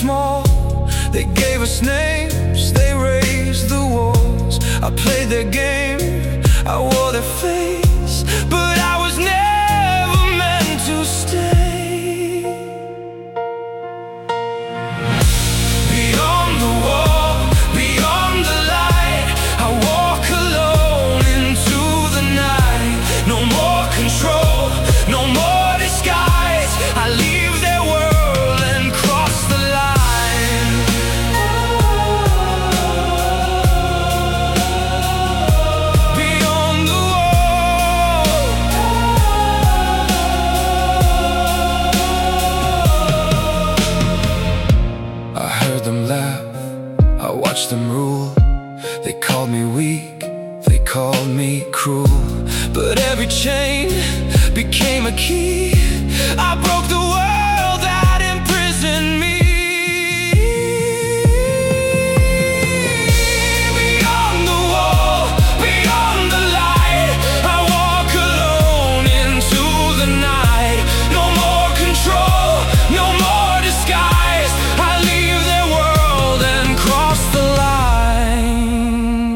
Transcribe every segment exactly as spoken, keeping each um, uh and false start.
small. They gave us names, they raised the walls. I played their game, I wore their face, but I was never meant to stay. Beyond the wall, beyond the light, I walk alone into the night. No more control, no more disguise. I leave their world and cross the line. Beyond the wall, I heard them laugh, I watched them rule. They called me weak, they called me cruel, but every chain became a key. I broke the world that imprisoned me. Beyond the wall, beyond the light, I walk alone into the night. No more control, no more disguise. I leave their world and cross the line.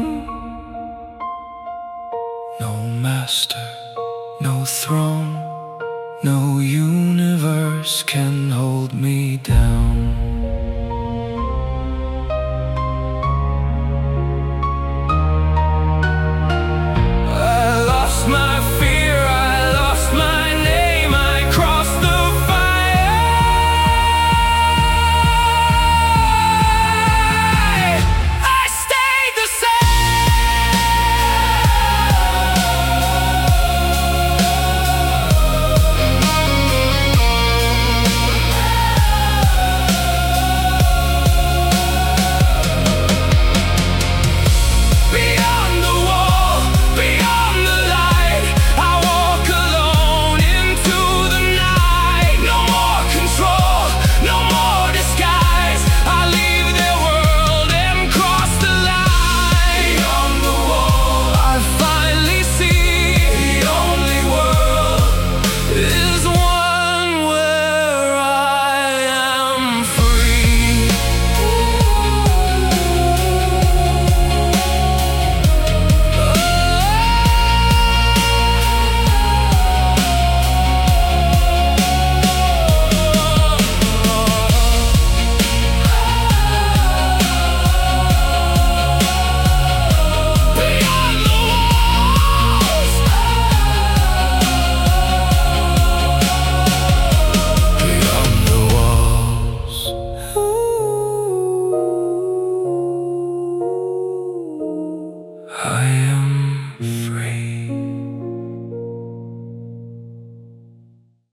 No master, no throne, no universe can hold me down.